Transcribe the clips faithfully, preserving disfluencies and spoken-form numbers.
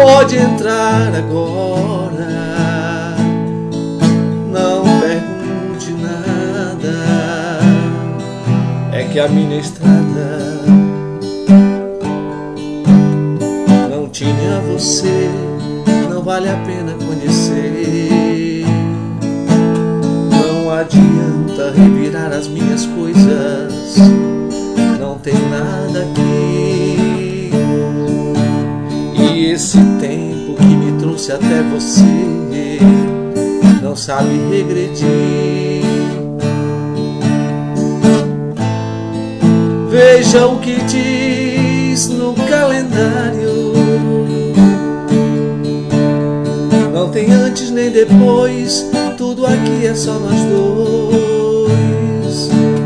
Pode entrar agora, não pergunte nada. É que a minha estrada não tinha você, não vale a pena conhecer. Não adianta revirar as minhas coisas, não tem nada aqui. E esse tempo que me trouxe até você não sabe regredir. Veja o que diz no calendário, não tem antes nem depois, tudo aqui é só nós dois.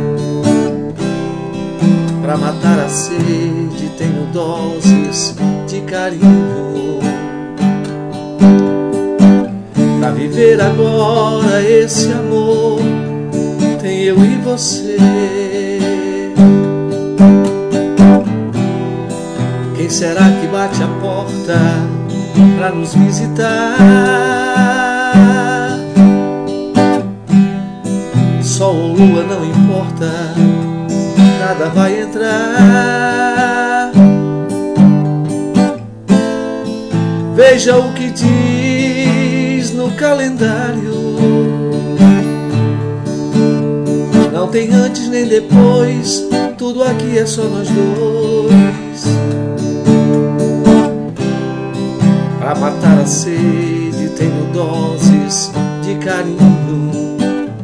Pra matar a sede tenho doses de carinho, pra viver agora esse amor tem eu e você. Quem será que bate a porta pra nos visitar? Sol ou lua não importa, nada vai entrar. Veja o que diz no calendário, não tem antes nem depois, tudo aqui é só nós dois. Pra matar a sede tenho doses de carinho,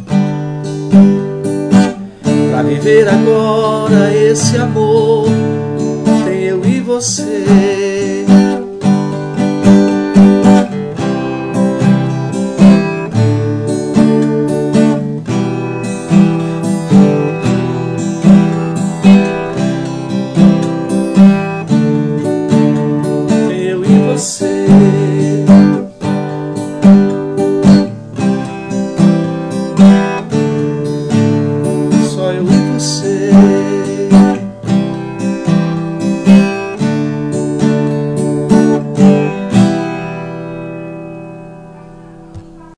pra viver agora esse amor tem eu e você.